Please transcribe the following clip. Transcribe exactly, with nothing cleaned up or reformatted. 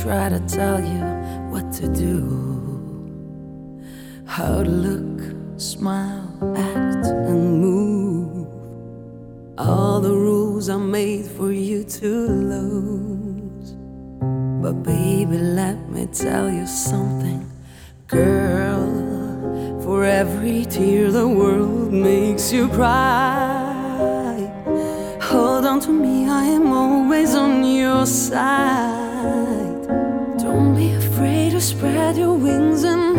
try to tell you what to do, how to look, smile, act, and move. All the rules are made for you to lose. But baby, let me tell you something, girl. For every tear the world makes you cry, hold on to me, I am always on your side. Don't be afraid to spread your wings and